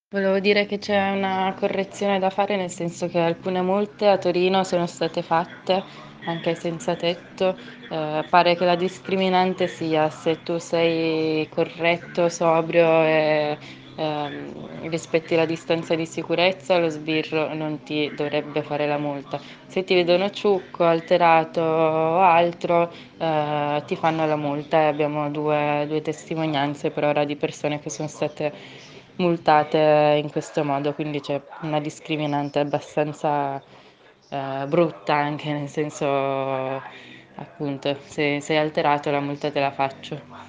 Volevo dire che c'è una correzione da fare, nel senso che alcune multe a Torino sono state fatte anche ai senzatetto. Pare che la discriminante sia se tu sei corretto, sobrio e rispetti la distanza di sicurezza, lo sbirro non ti dovrebbe fare la multa. Se ti vedono ciucco, alterato o altro, ti fanno la multa e abbiamo due testimonianze per ora di persone che sono state multate in questo modo, quindi c'è una discriminante abbastanza brutta anche, nel senso appunto se sei alterato la multa te la faccio.